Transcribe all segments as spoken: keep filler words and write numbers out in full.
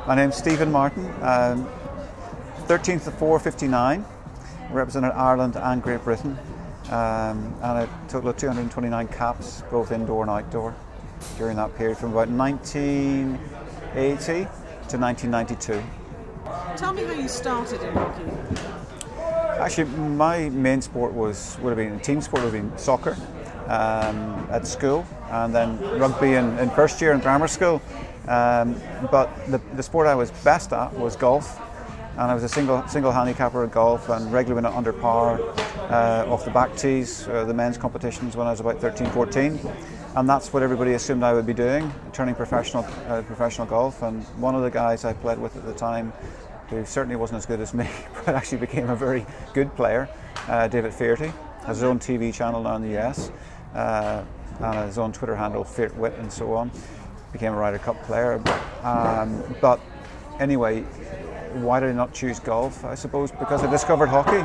My name's Stephen Martin, um, thirteenth of four fifty-nine, represented Ireland and Great Britain, um, and a total of two hundred twenty-nine caps, both indoor and outdoor, during that period from about nineteen eighty to nineteen ninety-two. Tell me how you started in hockey. Actually, my main sport was would have been team sport would have been soccer um, at school, and then rugby in, in first year in grammar school. Um, but the, the sport I was best at was golf, and I was a single single handicapper at golf and regularly went under par uh, off the back tees, uh, the men's competitions when I was about thirteen, fourteen, and that's what everybody assumed I would be doing, turning professional uh, professional golf. And one of the guys I played with at the time, who certainly wasn't as good as me, but actually became a very good player, uh, David Fearty, has his own T V channel now in the U S, uh, and his own Twitter handle, Feartwit, and so on. Became a Ryder Cup player. Um, but anyway, why did I not choose golf? I suppose because I discovered hockey.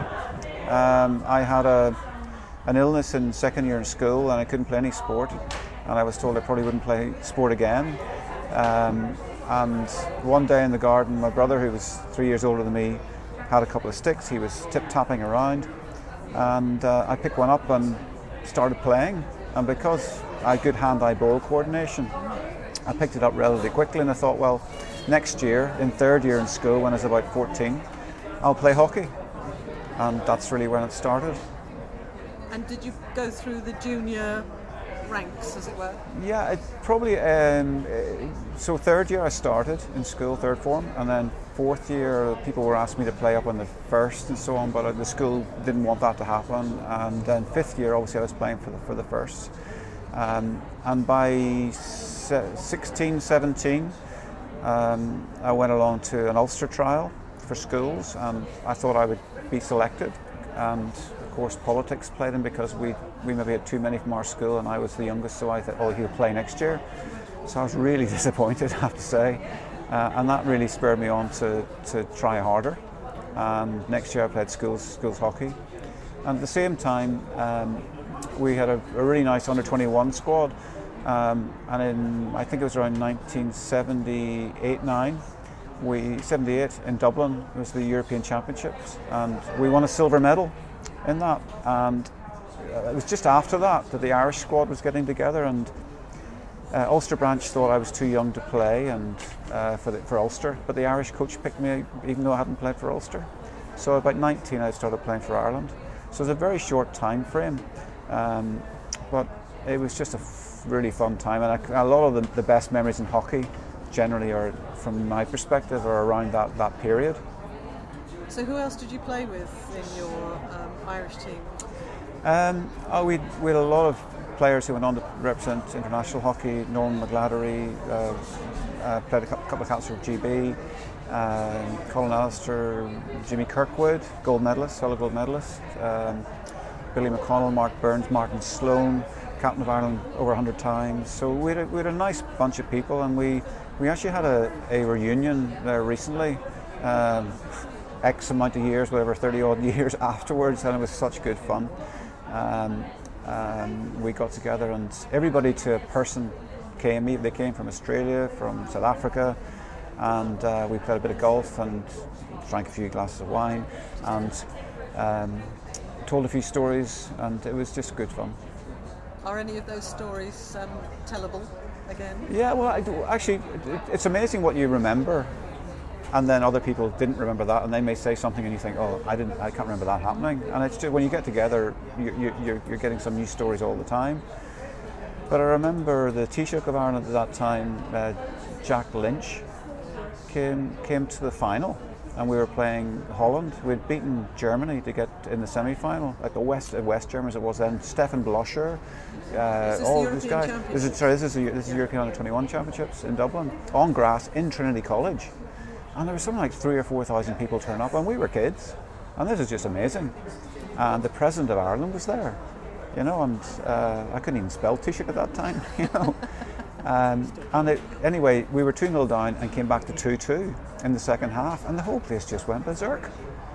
Um, I had a an illness in second year in school and I couldn't play any sport, and I was told I probably wouldn't play sport again. Um, And one day in the garden, my brother, who was three years older than me, had a couple of sticks. He was tip-tapping around, and uh, I picked one up and started playing. And because I had good hand-eye ball coordination, I picked it up relatively quickly, and I thought, well, next year, in third year in school, when I was about fourteen, I'll play hockey. And that's really when it started. And did you go through the junior ranks, as it were? Yeah, it probably. Um, so third year I started in school, third form, and then fourth year people were asking me to play up on the first and so on, but the school didn't want that to happen. And then fifth year, obviously, I was playing for the for the first. Um, and by sixteen, seventeen, um, I went along to an Ulster trial for schools, and I thought I would be selected. And of course, politics played in because we, we maybe had too many from our school, and I was the youngest, so I thought, oh, he'll play next year. So I was really disappointed, I have to say, uh, and that really spurred me on to, to try harder. And next year I played schools schools hockey, and at the same time um, we had a, a really nice under twenty-one squad, um, and in I think it was around nineteen seventy-eight nine. We seventy-eight in Dublin was the European Championships, and we won a silver medal in that. And it was just after that that the Irish squad was getting together, and uh, Ulster branch thought I was too young to play, and uh, for the, for Ulster. But the Irish coach picked me, even though I hadn't played for Ulster. So about nineteen, I started playing for Ireland. So it was a very short time frame, um, but it was just a f- really fun time, and I, a lot of the, the best memories in hockey generally are, from my perspective, are around that, that period. So who else did you play with in your um, Irish team? Um, oh, we we had a lot of players who went on to represent international hockey. Norman McGladdery, uh, uh, played a couple of caps for G B. Um, Colin Alister, Jimmy Kirkwood, gold medalist, fellow gold medalist. Um, Billy McConnell, Mark Burns, Martin Sloan, captain of Ireland over one hundred times. So we had a, we had a nice bunch of people, and we We actually had a, a reunion there recently, um, X amount of years, whatever, thirty odd years afterwards, and it was such good fun. Um, um, we got together, and everybody to a person came. They came from Australia, from South Africa, and uh, we played a bit of golf and drank a few glasses of wine, and um, told a few stories, and it was just good fun. Are any of those stories um, tellable? Again? Yeah, well, I do, actually, it, it's amazing what you remember, and then other people didn't remember that, and they may say something, and you think, "Oh, I didn't, I can't remember that happening." And it's just when you get together, you, you, you're, you're getting some new stories all the time. But I remember the Taoiseach of Ireland at that time, uh, Jack Lynch, came came to the final, and we were playing Holland. We'd beaten Germany to get in the semi-final, like the West uh, West Germans it was then. Stefan Bloscher. Uh, is this all the these European guys. This is, sorry, this is the, this is yeah. European Under twenty-one Championships in Dublin on grass in Trinity College, and there was something like three or four thousand people turn up, and we were kids, and this is just amazing. And the President of Ireland was there, you know, and uh, I couldn't even spell Taoiseach at that time, you know. um, and it, anyway, we were two nil down and came back to two two in the second half, and the whole place just went berserk.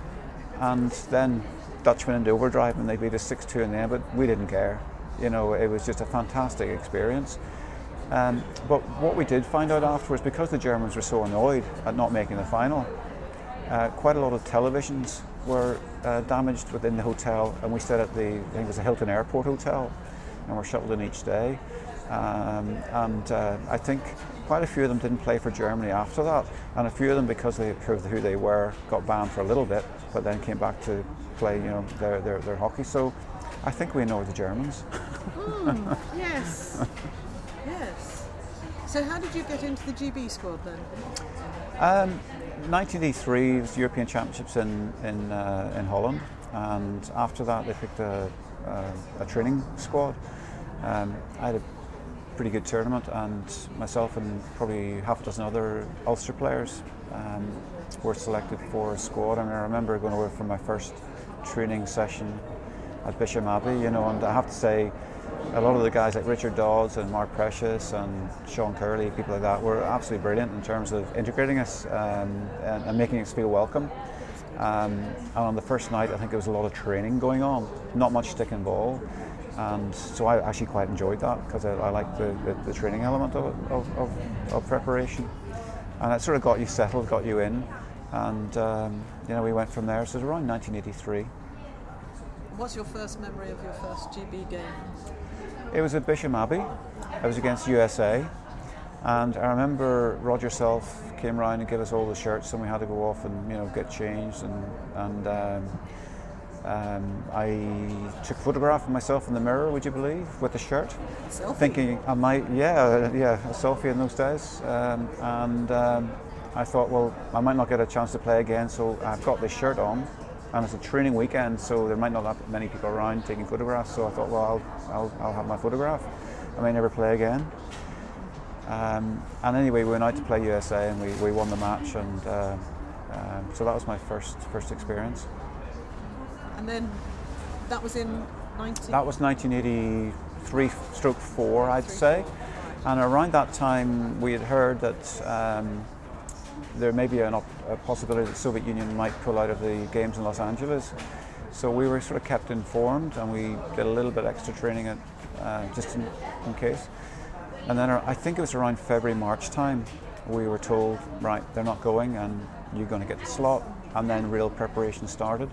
And then Dutch went into overdrive, and they beat us six two in the end, but we didn't care. You know, it was just a fantastic experience. Um, but what we did find out afterwards, because the Germans were so annoyed at not making the final, uh, quite a lot of televisions were uh, damaged within the hotel, and we stayed at the, I think it was the Hilton Airport Hotel, and were shuttled in each day. Um, and uh, I think quite a few of them didn't play for Germany after that, and a few of them, because they proved who they were, got banned for a little bit, but then came back to play, you know, their their, their hockey. So I think we annoyed the Germans. Mm, yes, yes. So how did you get into the G B squad then? Um, nineteen eighty-three was the European Championships in in uh, in Holland, and after that they picked a a, a training squad. Um, I had a pretty good tournament, and myself and probably half a dozen other Ulster players um, were selected for a squad. And I remember going over for my first training session at Bisham Abbey, you know, and I have to say, a lot of the guys like Richard Dodds and Mark Precious and Sean Curley, people like that, were absolutely brilliant in terms of integrating us um, and, and making us feel welcome. Um, and on the first night, I think there was a lot of training going on, not much stick and ball. And so I actually quite enjoyed that, because I, I liked the, the, the training element of, of, of, of preparation. And it sort of got you settled, got you in. And um, you know, we went from there. So it was around nineteen eighty-three. What's your first memory of your first G B game? It was at Bisham Abbey. It was against U S A. And I remember Roger Self came round and gave us all the shirts, and we had to go off and, you know, get changed. And, and um, um, I took a photograph of myself in the mirror, would you believe, with the shirt. Selfie? Thinking I might, yeah, yeah, a selfie in those days. Um, and um, I thought, well, I might not get a chance to play again, so I've got this shirt on. And it's a training weekend, so there might not have many people around taking photographs. So I thought, well, I'll, I'll, I'll have my photograph. I may never play again. Um, and anyway, we went out to play U S A, and we, we won the match, and uh, um, so that was my first first experience. And then that was in nineteen. That was nineteen eighty-three stroke four, I'd say. And around that time, we had heard that um, there may be an op- a possibility that the Soviet Union might pull out of the games in Los Angeles. So we were sort of kept informed, and we did a little bit extra training at, uh, just in, in case. And then I think it was around February, March time, we were told, right, they're not going, and you're going to get the slot. And then real preparation started.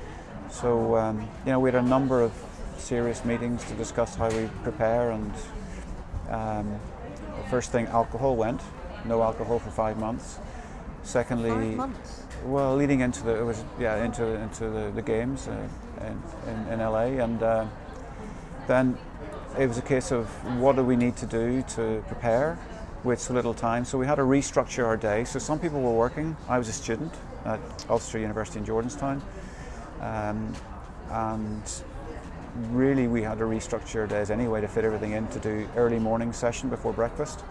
So um, you know, we had a number of serious meetings to discuss how we prepare. And um, the first thing, alcohol went. No alcohol for five months. Secondly, Five months. Well, leading into the it was yeah into into the, the games uh, in, in in L A, and uh, then it was a case of what do we need to do to prepare with so little time. So we had to restructure our day. So some people were working. I was a student at Ulster University in Jordanstown, um, and really we had to restructure our days anyway to fit everything in, to do early morning session before breakfast.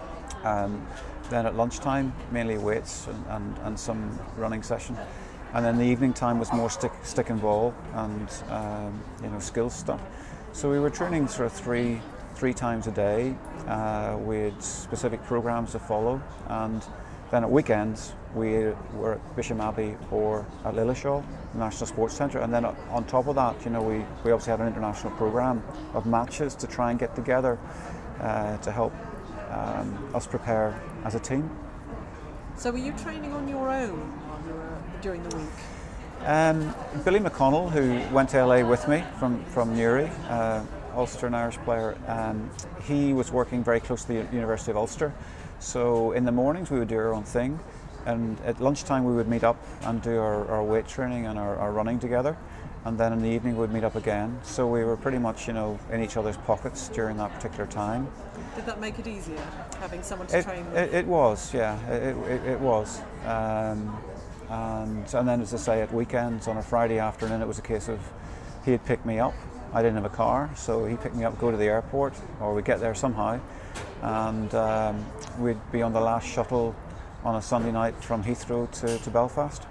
Um, then at lunchtime, mainly weights and, and, and some running session. And then the evening time was more stick stick and ball and um, you know, skills stuff. So we were training sort of three three times a day uh, with specific programs to follow. And then at weekends, we were at Bisham Abbey or at Lilleshall, the National Sports Centre. And then on top of that, you know, we, we obviously had an international program of matches to try and get together uh, to help Um, us prepare as a team. So were you training on your own while you were, during the week? Um, Billy McConnell, who went to L A with me from, from Newry, uh, Ulster, an Irish player, um, he was working very close to the University of Ulster. So in the mornings we would do our own thing, and at lunchtime we would meet up and do our, our weight training and our, our running together. And then in the evening we'd meet up again. So we were pretty much, you know, in each other's pockets during that particular time. Did that make it easier, having someone to It, train with? it, it was, yeah, it, it, it was. Um, and, and then, as I say, at weekends on a Friday afternoon, it was a case of he'd pick me up. I didn't have a car, so he'd pick me up, go to the airport, or we'd get there somehow. And um, we'd be on the last shuttle on a Sunday night from Heathrow to, to Belfast.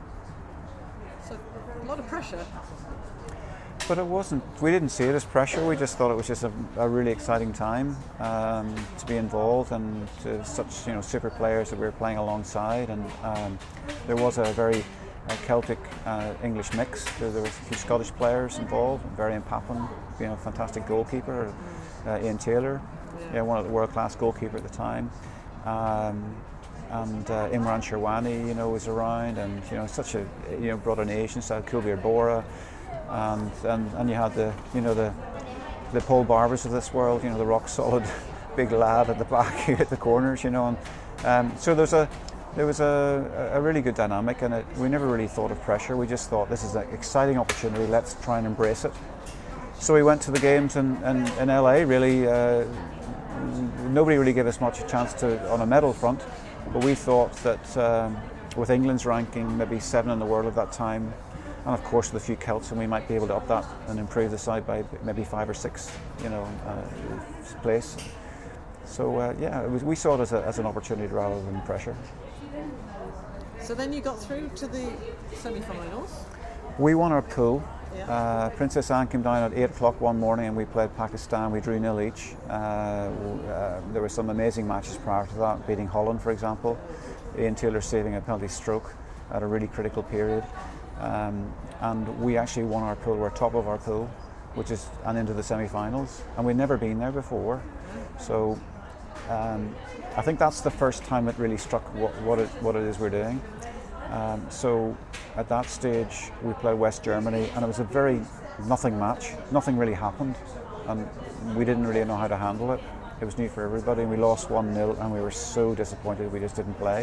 So a lot of pressure. But it wasn't, we didn't see it as pressure, we just thought it was just a, a really exciting time um, to be involved, and to such, you know, super players that we were playing alongside. And um, there was a very uh, Celtic uh, English mix. There, there was a few Scottish players involved, Varian Pappen, you know, fantastic goalkeeper, uh, Ian Taylor. Yeah. Yeah, one of the world-class goalkeeper at the time. Um, and uh, Imran Sherwani, you know, was around, and you know, such a you know brought an Asian side, Kulbir Bora, and, and and you had the you know the the Paul Barbers of this world, you know, the rock solid big lad at the back who hit the corners, you know, and um, so there's a there was a, a really good dynamic, and it, we never really thought of pressure. We just thought this is an exciting opportunity. Let's try and embrace it. So we went to the games in, in, in L A. Really, uh, nobody really gave us much a chance to on a medal front, but we thought that um, with England's ranking maybe seven in the world at that time, and of course with a few Celts, and we might be able to up that and improve the side by maybe five or six, you know, uh, place. So uh, yeah, it was, we saw it as, a, as an opportunity rather than pressure. So then you got through to the semi-finals. We won our pool. Yeah. Uh, Princess Anne came down at eight o'clock one morning and we played Pakistan. We drew nil each. Uh, uh, there were some amazing matches prior to that, beating Holland, for example. Ian Taylor saving a penalty stroke at a really critical period. Um, and we actually won our pool. We're top of our pool, which is and into the semi-finals. And we'd never been there before. So um, I think that's the first time it really struck what, what, it, what it is we're doing. Um, so at that stage we played West Germany, and it was a very nothing match. Nothing really happened, and we didn't really know how to handle it. It was new for everybody, and we lost one nil, and we were so disappointed we just didn't play.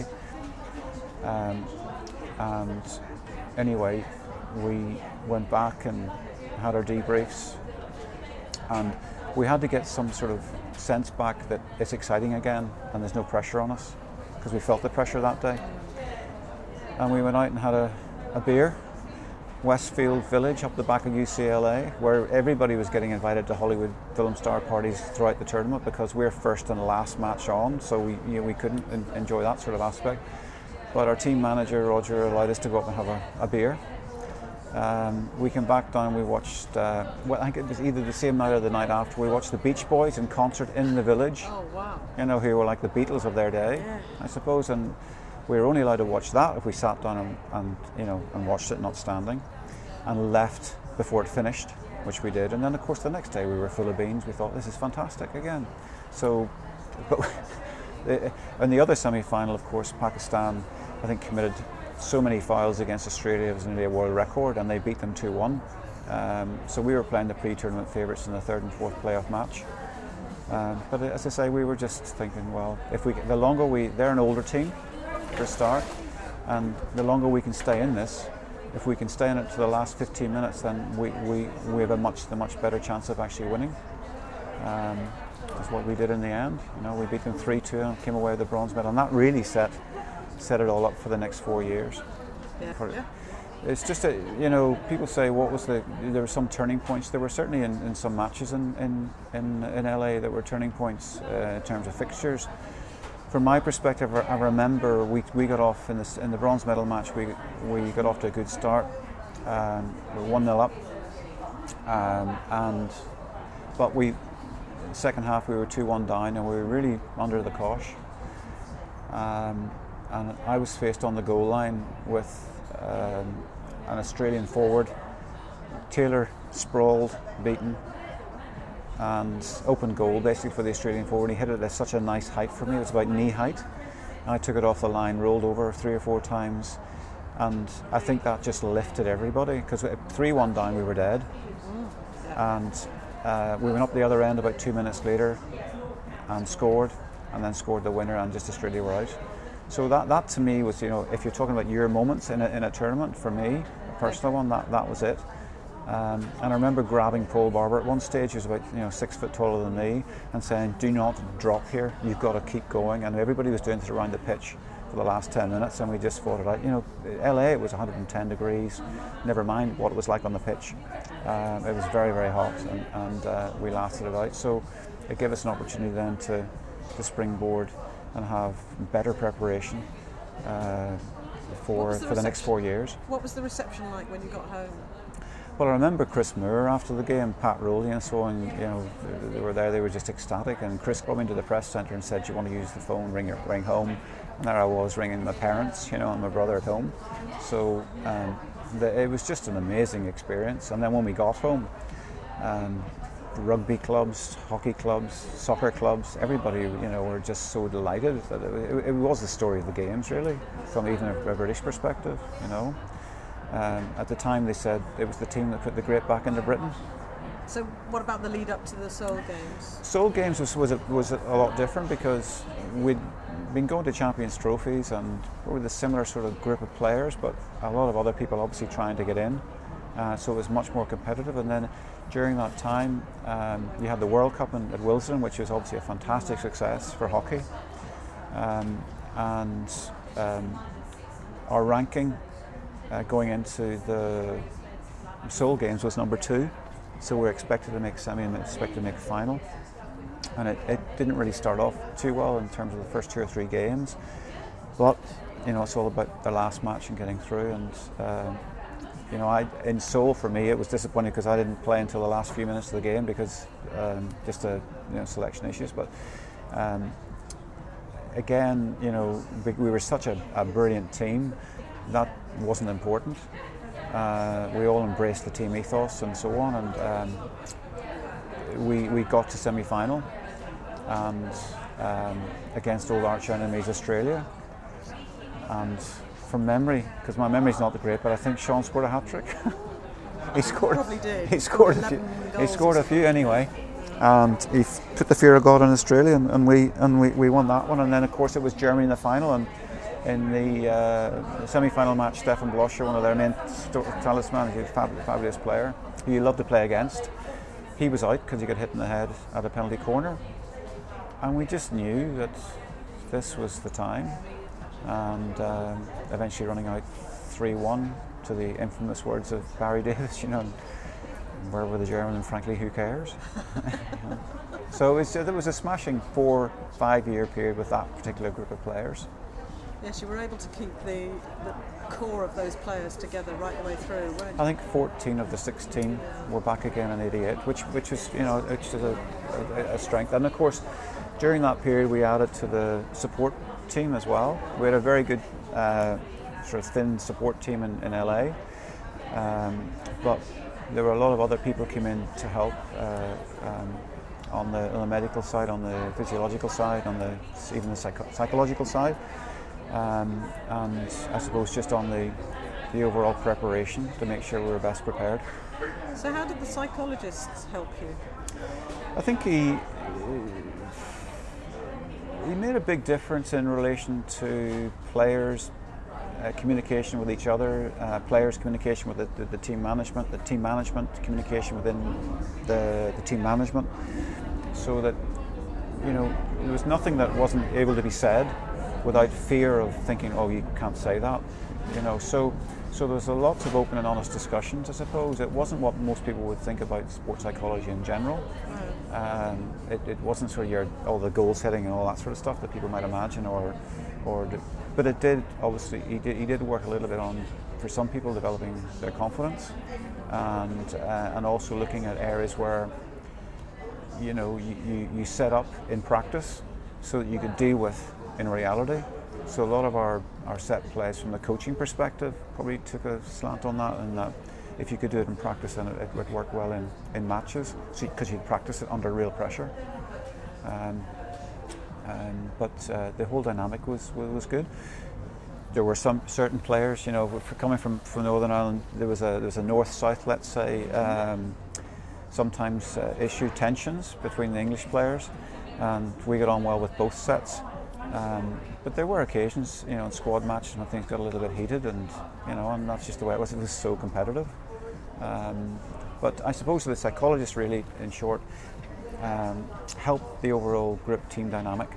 Um, and anyway, we went back and had our debriefs, and we had to get some sort of sense back that it's exciting again and there's no pressure on us, because we felt the pressure that day. And we went out and had a, a beer, Westfield Village up the back of U C L A, where everybody was getting invited to Hollywood film star parties throughout the tournament because we're first and last match on, so we you know, we couldn't en- enjoy that sort of aspect. But our team manager, Roger, allowed us to go up and have a, a beer. Um, we came back down, we watched, uh, well, I think it was either the same night or the night after, we watched the Beach Boys in concert in the village. Oh, wow. You know, who were like the Beatles of their day, Yeah. I suppose, and we were only allowed to watch that if we sat down and, and you know and watched it, not standing, and left before it finished, which we did. And then of course the next day we were full of beans. We thought this is fantastic again. So, but in the other semi-final, of course, Pakistan, I think, committed so many fouls against Australia. It was nearly a world record, and they beat them two one. Um, so we were playing the pre-tournament favourites in the third and fourth playoff match. Um, but as I say, we were just thinking, well, if we the longer we, they're an older team for a start, and the longer we can stay in this, if we can stay in it to the last fifteen minutes, then we, we, we have a much the much better chance of actually winning. Um, that's what we did in the end. You know, we beat them three two and came away with the bronze medal, and that really set set it all up for the next four years. Yeah. For, yeah. It's just a, you know, people say what was the there were some turning points. There were certainly in, in some matches in, in, in, in L A that were turning points uh, in terms of fixtures. From my perspective, I remember we we got off in the in the bronze medal match. We we got off to a good start. Um, we were one nil up, um, and but we second half we were two one down, and we were really under the cosh. Um, and I was faced on the goal line with um, an Australian forward. Taylor sprawled, beaten, and open goal basically for the Australian forward. He hit it at such a nice height for me. It was about knee height. And I took it off the line, rolled over three or four times, and I think that just lifted everybody, because three one down we were dead. And uh, we went up the other end about two minutes later and scored, and then scored the winner, and just Australia were out. So that, that to me was, you know, if you're talking about your moments in a, in a tournament, for me, a personal one, that, that was it. Um, and I remember grabbing Paul Barber at one stage. He was about, you know, six foot taller than me, and saying, "Do not drop here. You've got to keep going." And everybody was doing it around the pitch for the last ten minutes, and we just fought it out. You know, L A, it was one hundred ten degrees. Never mind what it was like on the pitch. Um, it was very, very hot, and, and uh, we lasted it out. So it gave us an opportunity then to, to springboard and have better preparation uh, for the for the next reception? four years. What was the reception like when you got home? Well, I remember Chris Moore after the game, Pat Rowley and so on, you know, they were there, they were just ecstatic, and Chris brought me into the press centre and said, "Do you want to use the phone, ring your, ring home?" And there I was ringing my parents, you know, and my brother at home. So um, the, it was just an amazing experience. And then when we got home, um, rugby clubs, hockey clubs, soccer clubs, everybody, you know, were just so delighted that it, it was the story of the games, really, from even a, a British perspective, you know. Um, at the time they said it was the team that put the grape back into Britain. So what about the lead up to the Seoul Games? Seoul Games was, was, a, was a lot different because we'd been going to Champions Trophies and we were the similar sort of group of players, but a lot of other people obviously trying to get in. Uh, so it was much more competitive. And then during that time, um, you had the World Cup in, at Wilson, which was obviously a fantastic success for hockey. Um, and um, our ranking uh, going into the Seoul Games was number two. So we were expected to make semi and expected to make final. And it, it didn't really start off too well in terms of the first two or three games. But, you know, it's all about the last match and getting through. And, uh, you know, I, in Seoul for me, it was disappointing because I didn't play until the last few minutes of the game because um, just a, you know, selection issues. But um, again, you know, we, we were such a, a brilliant team, that wasn't important. Uh, we all embraced the team ethos and so on, and um, we we got to semi-final and um, against old arch enemies Australia. And from memory, because my memory's not that great, but I think Sean scored a hat trick. he scored. Probably did. He scored a few. He scored a few anyway, and he f- put the fear of God in Australia, and, and we and we, we won that one. And then of course it was Germany in the final, and in the uh, semi-final match, Stefan Bloscher, one of their main st- talismans, he's a fab- fabulous player who you love to play against. He was out because he got hit in the head at a penalty corner, and we just knew that this was the time. And um, eventually running out three one to the infamous words of Barry Davis, you know, where were the Germans, and frankly, who cares? You know. So it was, uh, there was a smashing four, five-year period with that particular group of players. Yes, you were able to keep the, the core of those players together right the way through, weren't you? I think fourteen of the sixteen were back again in eighty-eight, which which is, you know, which is a, a, a strength. And of course, during that period, we added to the support team as well. We had a very good uh, sort of thin support team in, in L A, um, but there were a lot of other people came in to help uh, um, on the on the medical side, on the physiological side, on the even the psycho- psychological side. Um, and I suppose just on the the overall preparation to make sure we were best prepared. So how did the psychologists help you? I think he he made a big difference in relation to players' uh, communication with each other, uh, players' communication with the, the, the team management, the team management communication within the, the team management, so that, you know, there was nothing that wasn't able to be said without fear of thinking, oh, you can't say that, you know. So, so there was a lots of open and honest discussions. I suppose it wasn't what most people would think about sports psychology in general. Um, it, it wasn't sort of your all the goal setting and all that sort of stuff that people might imagine, or, or, but it did obviously. He did he did work a little bit on, for some people, developing their confidence, and uh, and also looking at areas where, you know, you, you, you set up in practice so that you could deal with in reality. So a lot of our, our set plays from the coaching perspective probably took a slant on that, and that if you could do it in practice, then it, it would work well in, in matches, because so you'd practice it under real pressure. Um, um, but uh, the whole dynamic was, was good. There were some certain players, you know, for coming from, from Northern Ireland, there was a there was a north-south, let's say, um, sometimes uh, issue tensions between the English players, and we got on well with both sets. Um, but there were occasions, you know, in squad matches when things got a little bit heated, and you know, and that's just the way it was. It was so competitive. Um, but I suppose the psychologists really, in short, um, helped the overall group team dynamic.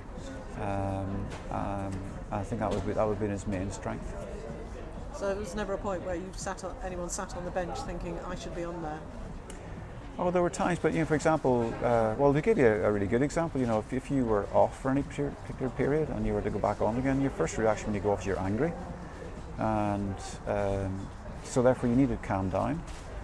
Um, um, I think that would be that would be his main strength. So there was never a point where you sat on, anyone sat on the bench thinking, I should be on there. Oh, there were times, but you know, for example, uh, well, to give you a, a really good example, you know, if, if you were off for any particular period and you were to go back on again, your first reaction when you go off is you're angry, and um, so therefore you need to calm down.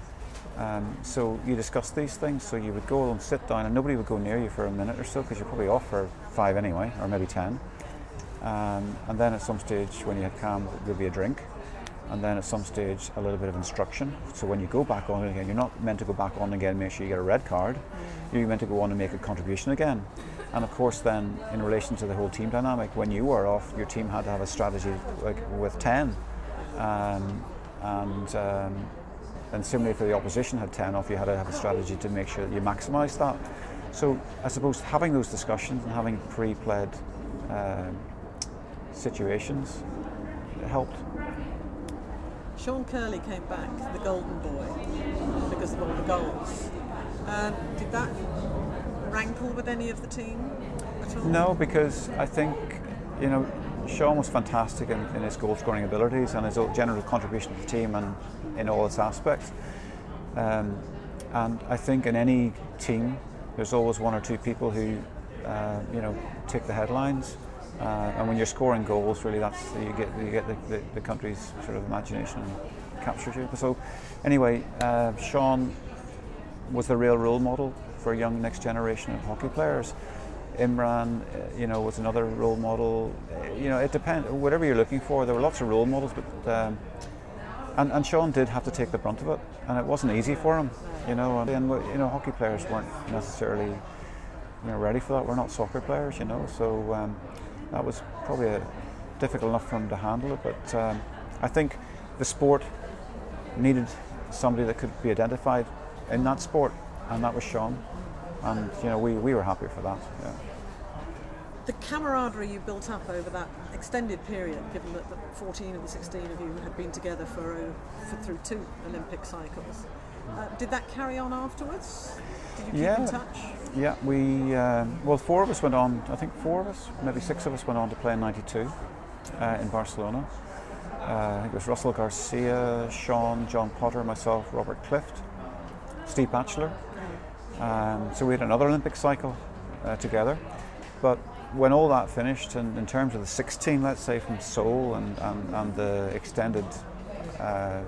Um, so you discuss these things. So you would go and sit down, and nobody would go near you for a minute or so because you're probably off for five anyway, or maybe ten. Um, and then at some stage, when you had calm, there'd be a drink. and then at some stage a little bit of instruction. So when you go back on again, you're not meant to go back on again and make sure you get a red card. Mm. You're meant to go on and make a contribution again. And of course then, in relation to the whole team dynamic, when you were off, your team had to have a strategy like with ten. Um, and um, and similarly for the opposition had ten off, you had to have a strategy to make sure that you maximise that. So I suppose having those discussions and having pre-played uh, situations helped. Sean Curley came back, the golden boy, because of all the goals. Um, did that rankle with any of the team at all? No, because I think, you know, Sean was fantastic in, in his goal-scoring abilities and his general contribution to the team and in all its aspects. Um, and I think in any team, there's always one or two people who, uh, you know, take the headlines. Uh, and when you're scoring goals, really, that's you get you get the, the, the country's sort of imagination and captures you. So, anyway, uh, Sean was the real role model for a young next generation of hockey players. Imran, uh, you know, was another role model. Uh, you know, it depends. Whatever you're looking for, there were lots of role models, but um, and and Sean did have to take the brunt of it, and it wasn't easy for him. You know, and, and you know, hockey players weren't necessarily, you know, ready for that. We're not soccer players, you know, so. Um, That was probably a, difficult enough for him to handle it, but um, I think the sport needed somebody that could be identified in that sport, and that was Sean. And you know, we, we were happy for that. Yeah. The camaraderie you built up over that extended period, given that the fourteen of the sixteen of you had been together for, uh, for through two Olympic cycles, uh, did that carry on afterwards? Did you keep yeah. in touch? Yeah, we, um, well, four of us went on, I think four of us, maybe six of us went on to play in ninety-two uh, in Barcelona. Uh, I think it was Russell Garcia, Sean, John Potter, myself, Robert Clift, Steve Batchelor. Um, so we had another Olympic cycle uh, together. But when all that finished, and in terms of the sixteen, let's say, from Seoul and, and, and the extended uh,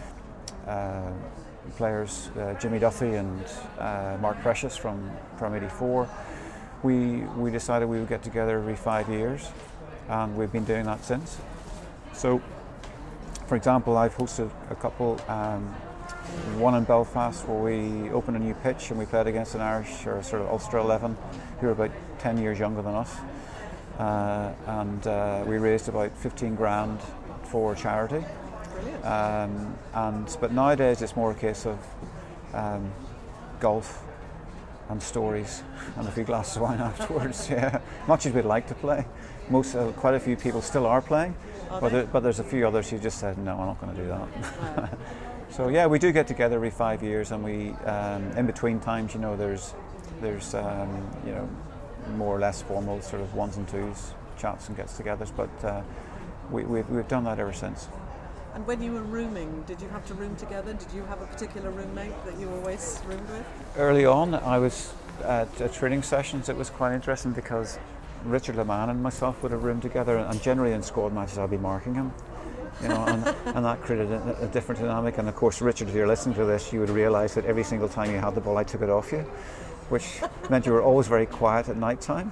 uh, players, uh, Jimmy Duthie and uh, Mark Precious from, from eighty-four, we, we decided we would get together every five years, and we've been doing that since. So, for example, I've hosted a couple, um, one in Belfast where we opened a new pitch and we played against an Irish or sort of Ulster eleven who were about ten years younger than us, uh, and uh, we raised about fifteen grand for charity. Um, and but nowadays it's more a case of um, golf and stories and a few glasses of wine afterwards. Yeah, much as we'd like to play. Most, uh, quite a few people still are playing, are but, there, but there's a few others who just said no, I'm not going to do that. Wow. So yeah, we do get together every five years, and we um, in between times, you know, there's there's um, you know, more or less formal sort of ones and twos chats and gets-togethers, but uh, we, we've we've done that ever since. And when you were rooming, did you have to room together? Did you have a particular roommate that you always roomed with? Early on, I was at, at training sessions. It was quite interesting because Richard Leman and myself would have roomed together, and generally in squad matches I'd be marking him, you know, and, and that created a, a different dynamic. And of course, Richard, if you're listening to this, you would realise that every single time you had the ball, I took it off you, which meant you were always very quiet at night time.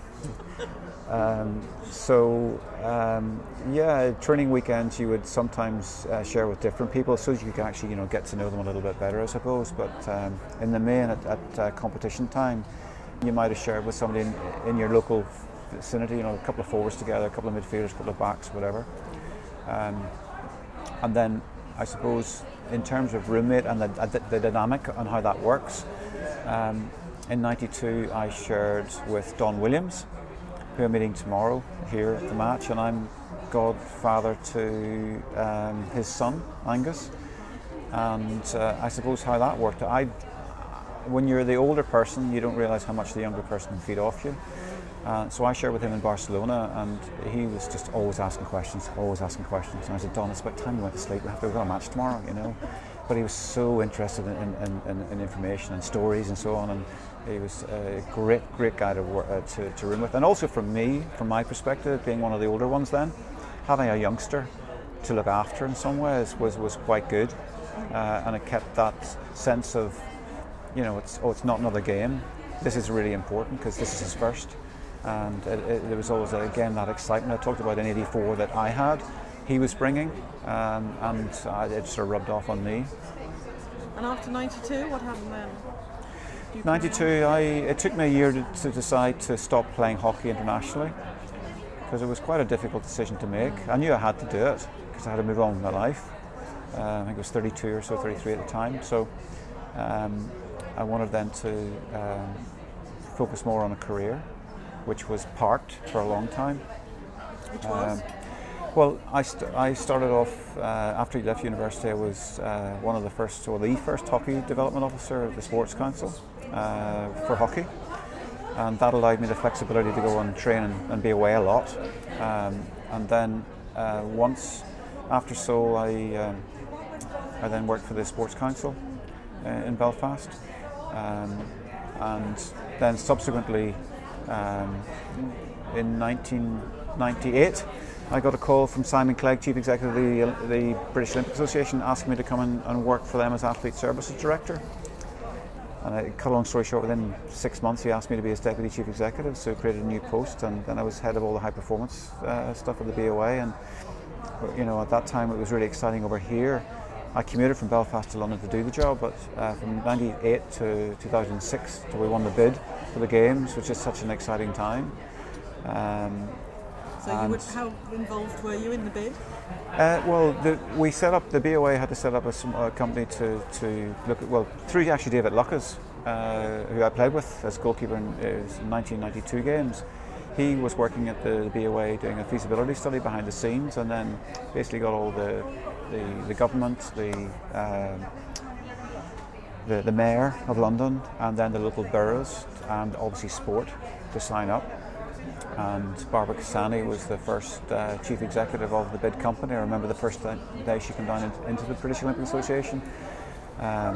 Um, so um, yeah, training weekends you would sometimes uh, share with different people, so you could actually, you know, get to know them a little bit better, I suppose. But um, in the main, at, at uh, competition time, you might have shared with somebody in, in your local vicinity, you know, a couple of forwards together, a couple of midfielders, a couple of backs, whatever. Um, and then I suppose in terms of roommate and the, the, the dynamic and how that works, um, in ninety-two I shared with Don Williams, who I'm meeting tomorrow here at the match, and I'm godfather to um, his son Angus. And uh, I suppose how that worked, I, when you're the older person, you don't realise how much the younger person can feed off you. Uh, so I shared with him in Barcelona, and he was just always asking questions, always asking questions. And I said, Don, it's about time you went to sleep. We have to go to a match tomorrow, you know. But he was so interested in, in, in, in information and stories and so on. And he was a great, great guy to, work, uh, to, to room with. And also from me, from my perspective, being one of the older ones then, having a youngster to look after in some ways was, was quite good. Uh, and it kept that sense of, you know, it's, oh, it's not another game. This is really important because this is his first. And it, it, there was always, again, that excitement I talked about in eighty-four that I had. he was bringing, um, and uh, it sort of rubbed off on me. And after ninety-two, what happened then? ninety-two, I, it took me a year to, to decide to stop playing hockey internationally, because it was quite a difficult decision to make. I knew I had to do it because I had to move on with my life. Uh, I think I was thirty-two or so, thirty-three at the time. So um, I wanted then to um, focus more on a career, which was parked for a long time. Which was? Um, well, I, st- I started off, uh, after I left university, I was uh, one of the first, or the first hockey development officer of the Sports Council uh, for hockey. And that allowed me the flexibility to go and train and, and be away a lot. Um, and then uh, once, after Seoul, I, um, I then worked for the Sports Council uh, in Belfast. Um, and then subsequently, um, in nineteen ninety-eight, I got a call from Simon Clegg, Chief Executive of the, the British Olympic Association, asking me to come in and work for them as Athlete Services Director. And I cut a long story short, within six months he asked me to be his Deputy Chief Executive, so he created a new post, and then I was head of all the high performance uh, stuff at the B O A. And you know, at that time it was really exciting over here. I commuted from Belfast to London to do the job, but uh, from ninety-eight to two thousand six, till we won the bid for the Games, which is such an exciting time. Um, So you would, how involved were you in the bid? Uh, well, the, we set up, the B O A had to set up a, a company to, to look at, well, through actually David Lucas, uh, who I played with as goalkeeper in uh, nineteen ninety-two Games. He was working at the, the B O A doing a feasibility study behind the scenes, and then basically got all the the, the government, the, um, the the mayor of London, and then the local boroughs, and obviously sport, to sign up. And Barbara Cassani was the first uh, chief executive of the bid company. I remember the first day she came down in, into the British Olympic Association. Um,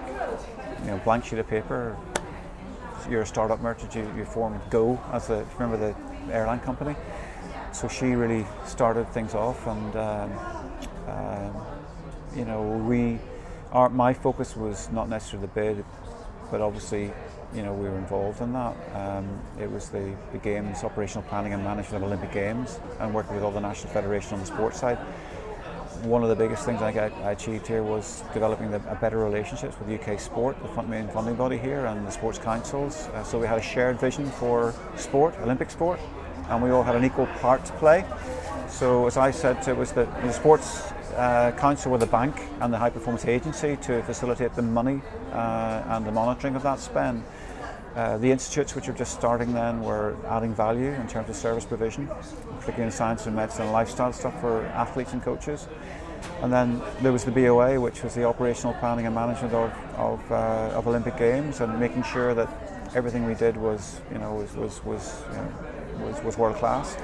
you know, blank sheet of paper. You're a startup merchant. You, you formed Go as the remember the airline company. So she really started things off, and um, um, you know, we, our my focus was not necessarily the bid, but obviously, you know, we were involved in that. Um, it was the, the Games, operational planning and management of Olympic Games, and working with all the national federation on the sports side. One of the biggest things I, got, I achieved here was developing the, a better relationships with U K Sport, the fund, main funding body here, and the sports councils. Uh, so we had a shared vision for sport, Olympic sport, and we all had an equal part to play. So as I said, it was the, the sports uh, council were the bank and the high performance agency to facilitate the money uh, and the monitoring of that spend. Uh, the institutes, which are just starting then, were adding value in terms of service provision, particularly in science and medicine and lifestyle stuff for athletes and coaches. And then there was the B O A, which was the operational planning and management of of, uh, of Olympic Games, and making sure that everything we did was, you know, was was was you know, was, was world class.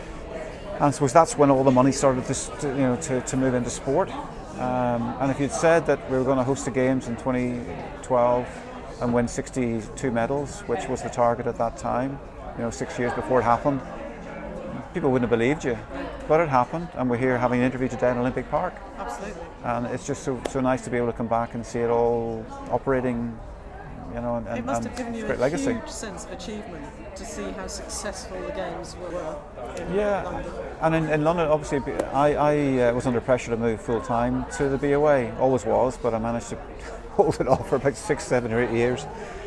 And I suppose that's when all the money started to, to you know to, to move into sport. Um, and if you'd said that we were going to host the Games in twenty twelve and win sixty-two medals, which was the target at that time, you know, six years before it happened, people wouldn't have believed you. But it happened, and we're here having an interview today in Olympic Park. Absolutely. And it's just so so nice to be able to come back and see it all operating, you know, and, and it must and have given you great a legacy. huge sense of achievement to see how successful the Games were in Yeah, London. and in, in London, obviously, I, I uh, was under pressure to move full time to the B O A. Always was, but I managed to hold it off for about six, seven, or eight years.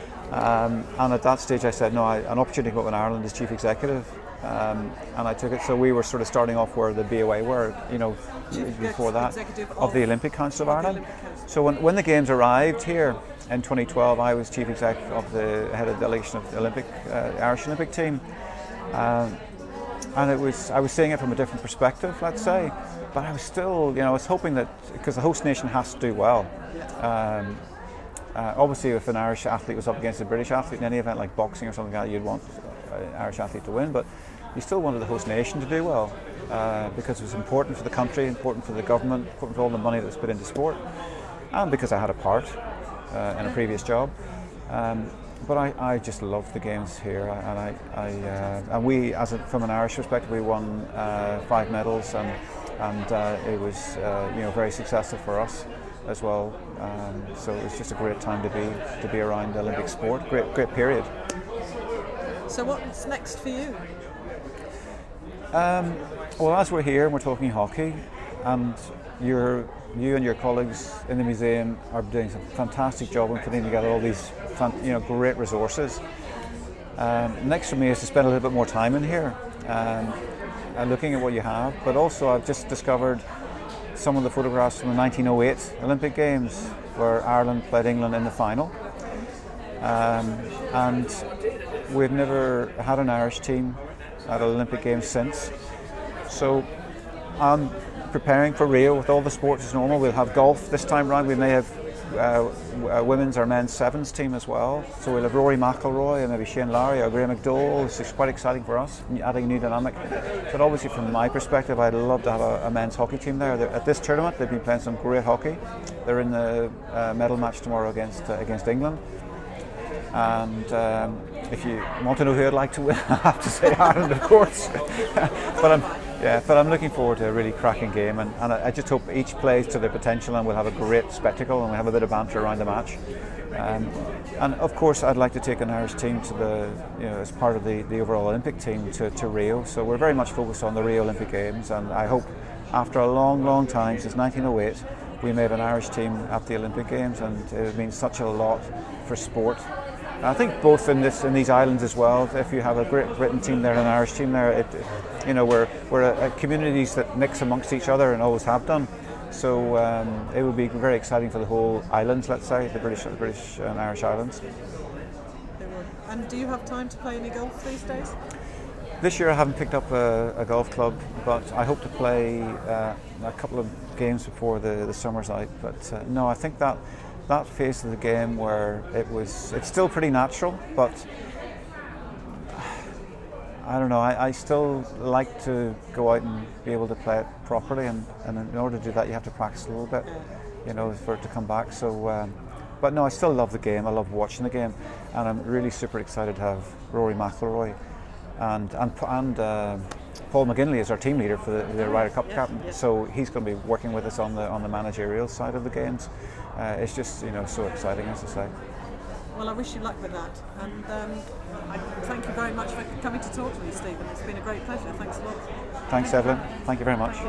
Um, and at that stage, I said, no, I, an opportunity to go up in Ireland as chief executive, um, and I took it. So we were sort of starting off where the B O A were, you know, Chief before that, Executive of, of the Olympic Council of, of the Ireland. Olympic Council. So when, when the Games arrived here in twenty twelve, I was chief exec of the head of delegation of the Olympic uh, Irish Olympic team. Um, and it was I was seeing it from a different perspective, let's say, but I was still, you know, I was hoping that, because the host nation has to do well. Um, uh, obviously, if an Irish athlete was up against a British athlete in any event like boxing or something like that, you'd want an Irish athlete to win, but you still wanted the host nation to do well, uh, because it was important for the country, important for the government, important for all the money that was put into sport, and because I had a part uh, in a previous job. Um, But I, I just love the Games here, and I, I uh, and we, as a, from an Irish perspective, we won uh, five medals, and and uh, it was uh, you know very successful for us as well. Um, so it was just a great time to be to be around Olympic sport. Great great period. So what's next for you? Um, well, as we're here and we're talking hockey, and you're, you and your colleagues in the museum are doing some fantastic job in putting together all these you know, great resources. Um, next for me is to spend a little bit more time in here um, and looking at what you have, but also I've just discovered some of the photographs from the nineteen oh eight Olympic Games where Ireland played England in the final. Um, and we've never had an Irish team at Olympic Games since. So I'm preparing for Rio with all the sports as normal. We'll have golf this time round. We may have uh, a women's or men's sevens team as well. So we'll have Rory McIlroy and maybe Shane Lowry or Graham McDowell. This is quite exciting for us, adding a new dynamic. But obviously from my perspective, I'd love to have a, a men's hockey team there. They're, at this tournament, they've been playing some great hockey. They're in the uh, medal match tomorrow against uh, against England. And um, if you want to know who I'd like to win, I have to say Ireland, of course. but I'm, yeah, but I'm looking forward to a really cracking game, and, and I, I just hope each plays to their potential, and we'll have a great spectacle, and we'll have a bit of banter around the match. Um, and of course, I'd like to take an Irish team to the, you know, as part of the, the overall Olympic team to, to Rio. So we're very much focused on the Rio Olympic Games, and I hope after a long, long time since nineteen oh eight, we may have an Irish team at the Olympic Games, and it means such a lot for sport. I think both in this in these islands as well. If you have a Great Britain team there and an Irish team there, it, you know, we're we're a, a communities that mix amongst each other and always have done. So um, it would be very exciting for the whole islands. Let's say the British, the British and Irish islands. And do you have time to play any golf these days? This year I haven't picked up a, a golf club, but I hope to play uh, a couple of games before the, the summer's out. But uh, no, I think that. That phase of the game where it was, it's still pretty natural, but I don't know, I, I still like to go out and be able to play it properly, and, and in order to do that you have to practice a little bit, you know, for it to come back. So, um, but no, I still love the game, I love watching the game, and I'm really super excited to have Rory McIlroy and, and, and uh, Paul McGinley is our team leader for the, the Ryder Cup yes, captain, yes. So he's going to be working with us on the on the managerial side of the games. Uh, it's just, you know, so exciting, as I say. Well, I wish you luck with that, and um, I thank you very much for coming to talk to me, Stephen. It's been a great pleasure. Thanks a lot. Thanks, Evelyn. Thank you very much.